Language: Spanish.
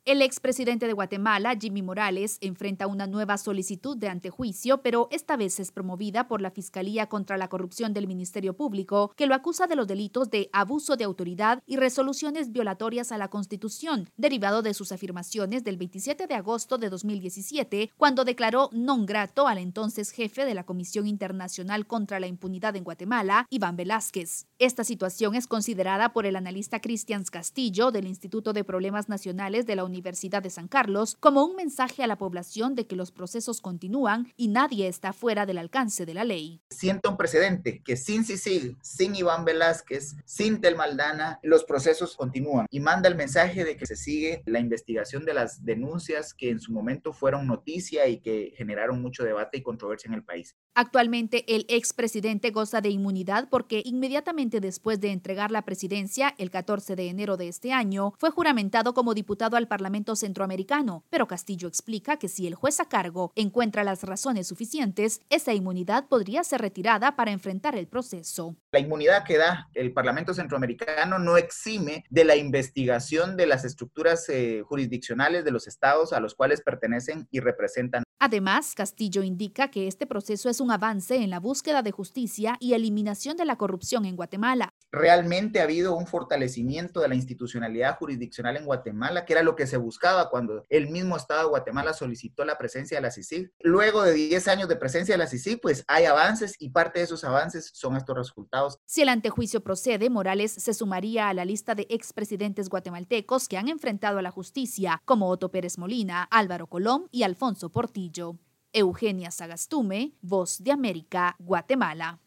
El expresidente de Guatemala, Jimmy Morales, enfrenta una nueva solicitud de antejuicio, pero esta vez es promovida por la Fiscalía contra la Corrupción del Ministerio Público, que lo acusa de los delitos de abuso de autoridad y resoluciones violatorias a la Constitución, derivado de sus afirmaciones del 27 de agosto de 2017, cuando declaró non grato al entonces jefe de la Comisión Internacional contra la Impunidad en Guatemala, Iván Velázquez. Esta situación es considerada por el analista Cristian Castillo del Instituto de Problemas Nacionales de la Universidad de San Carlos como un mensaje a la población de que los procesos continúan y nadie está fuera del alcance de la ley. Sienta un precedente que sin Cicil, sin Iván Velázquez, sin Telma Aldana, los procesos continúan y manda el mensaje de que se sigue la investigación de las denuncias que en su momento fueron noticia y que generaron mucho debate y controversia en el país. Actualmente el expresidente goza de inmunidad porque inmediatamente después de entregar la presidencia, el 14 de enero de este año, fue juramentado como diputado al Parlamento Centroamericano, pero Castillo explica que si el juez a cargo encuentra las razones suficientes, esa inmunidad podría ser retirada para enfrentar el proceso. La inmunidad que da el Parlamento Centroamericano no exime de la investigación de las estructuras jurisdiccionales de los estados a los cuales pertenecen y representan. Además, Castillo indica que este proceso es un avance en la búsqueda de justicia y eliminación de la corrupción en Guatemala. Realmente ha habido un fortalecimiento de la institucionalidad jurisdiccional en Guatemala, que era lo que se buscaba cuando el mismo Estado de Guatemala solicitó la presencia de la CICIG. Luego de 10 años de presencia de la CICIG, pues hay avances y parte de esos avances son estos resultados. Si el antejuicio procede, Morales se sumaría a la lista de expresidentes guatemaltecos que han enfrentado a la justicia, como Otto Pérez Molina, Álvaro Colón y Alfonso Portillo. Eugenia Sagastume, Voz de América, Guatemala.